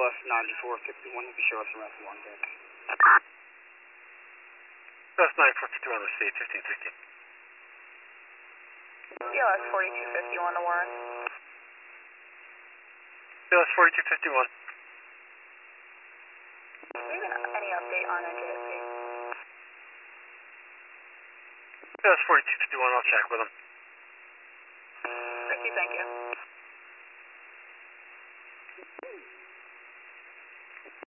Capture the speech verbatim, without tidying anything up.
S ninety-four fifty-one, you can show us around one deck. B L S ninety-four fifty-one, receive fifteen sixty. B L S forty-two fifty-one to Warren. B L S forty-two fifty-one. Do we have any update on N J S P? B L S forty-two fifty-one, I'll check with him. Thank you, thank you.